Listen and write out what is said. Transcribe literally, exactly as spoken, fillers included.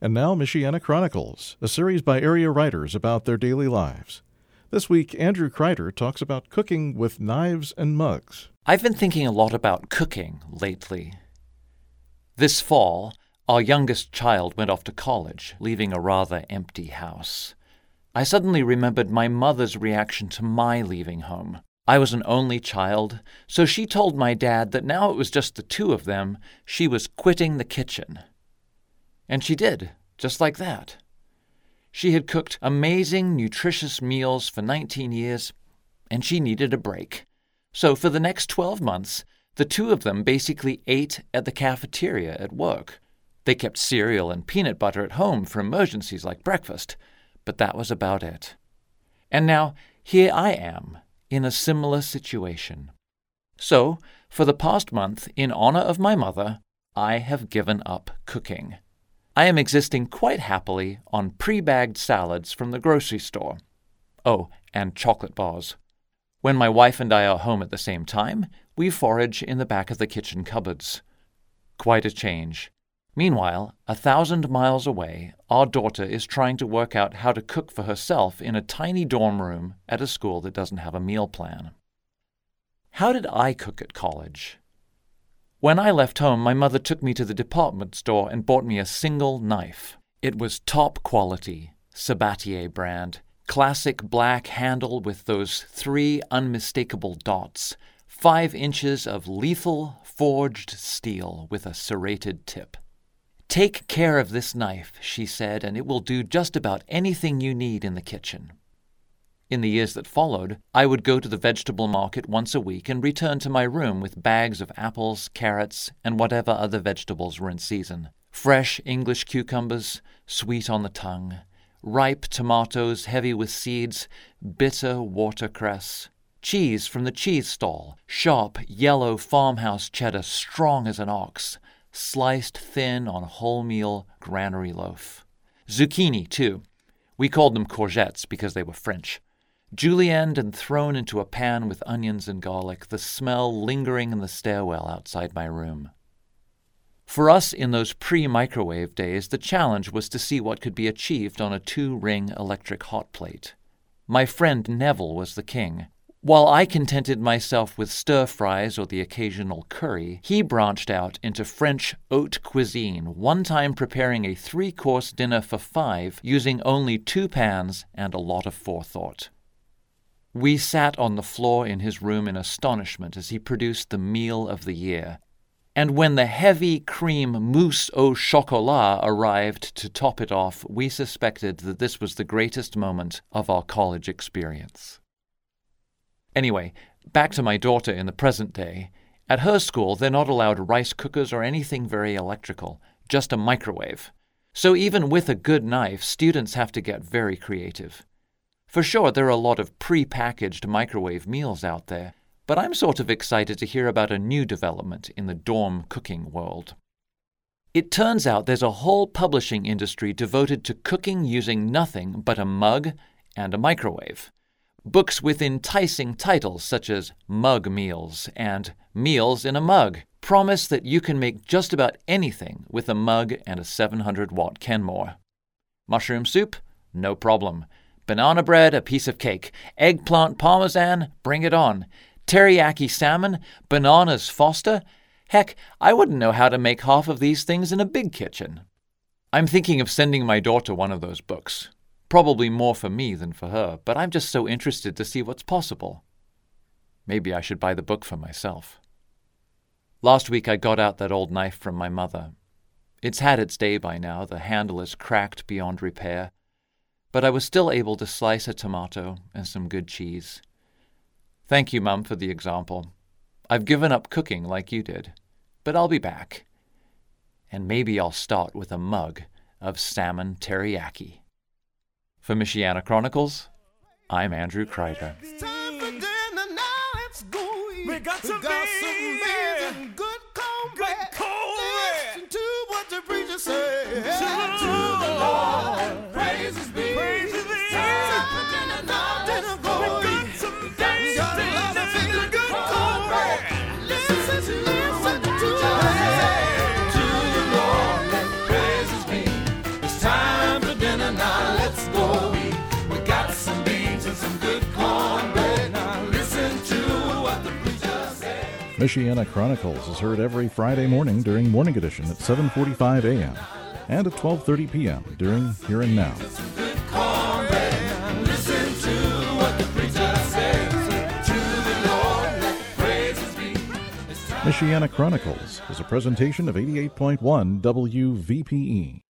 And now Michiana Chronicles, a series by area writers about their daily lives. This week, Andrew Kreider talks about cooking with knives and mugs. I've been thinking a lot about cooking lately. This fall, our youngest child went off to college, leaving a rather empty house. I suddenly remembered my mother's reaction to my leaving home. I was an only child, so she told my dad that now it was just the two of them, she was quitting the kitchen. And she did, just like that. She had cooked amazing, nutritious meals for nineteen years, and she needed a break. So for the next twelve months, the two of them basically ate at the cafeteria at work. They kept cereal and peanut butter at home for emergencies like breakfast, but that was about it. And now, here I am, in a similar situation. So, for the past month, in honor of my mother, I have given up cooking. I am existing quite happily on pre-bagged salads from the grocery store. Oh, and chocolate bars. When my wife and I are home at the same time, we forage in the back of the kitchen cupboards. Quite a change. Meanwhile, a thousand miles away, our daughter is trying to work out how to cook for herself in a tiny dorm room at a school that doesn't have a meal plan. How did I cook at college? When I left home, my mother took me to the department store and bought me a single knife. It was top quality, Sabatier brand, classic black handle with those three unmistakable dots, five inches of lethal forged steel with a serrated tip. "Take care of this knife," she said, "and it will do just about anything you need in the kitchen." In the years that followed, I would go to the vegetable market once a week and return to my room with bags of apples, carrots, and whatever other vegetables were in season. Fresh English cucumbers, sweet on the tongue, ripe tomatoes heavy with seeds, bitter watercress, cheese from the cheese stall, sharp yellow farmhouse cheddar strong as an ox, sliced thin on wholemeal granary loaf. Zucchini, too. We called them courgettes because they were French. Julienned and thrown into a pan with onions and garlic, the smell lingering in the stairwell outside my room. For us in those pre-microwave days, the challenge was to see what could be achieved on a two-ring electric hot plate. My friend Neville was the king. While I contented myself with stir-fries or the occasional curry, he branched out into French haute cuisine, one time preparing a three-course dinner for five using only two pans and a lot of forethought. We sat on the floor in his room in astonishment as he produced the meal of the year. And when the heavy cream mousse au chocolat arrived to top it off, we suspected that this was the greatest moment of our college experience. Anyway, back to my daughter in the present day. At her school, they're not allowed rice cookers or anything very electrical, just a microwave. So even with a good knife, students have to get very creative. For sure, there are a lot of pre-packaged microwave meals out there, but I'm sort of excited to hear about a new development in the dorm cooking world. It turns out there's a whole publishing industry devoted to cooking using nothing but a mug and a microwave. Books with enticing titles such as Mug Meals and Meals in a Mug promise that you can make just about anything with a mug and a seven hundred watt Kenmore. Mushroom soup? No problem. Banana bread, a piece of cake. Eggplant parmesan? Bring it on. Teriyaki salmon? Bananas Foster? Heck, I wouldn't know how to make half of these things in a big kitchen. I'm thinking of sending my daughter one of those books. Probably more for me than for her, but I'm just so interested to see what's possible. Maybe I should buy the book for myself. Last week I got out that old knife from my mother. It's had its day by now, the handle is cracked beyond repair, but I was still able to slice a tomato and some good cheese. Thank you, Mum, for the example. I've given up cooking like you did, but I'll be back. And maybe I'll start with a mug of salmon teriyaki. For Michiana Chronicles, I'm Andrew Kreider. It's time for dinner now, let's go eat. We got some, we got some beans and good cornbread. Good cornbread. Listen to what the preacher said. To the Lord, praises be. Praises be. Time for dinner now, let's go eat. We got some beans and good cornbread. Listen to what the preacher said. To the Lord, praises be. It's Michiana Chronicles is heard every Friday morning during Morning Edition at seven forty-five a.m. and at twelve thirty p.m. during Here and Now. Michiana Chronicles is a presentation of eighty-eight point one W V P E.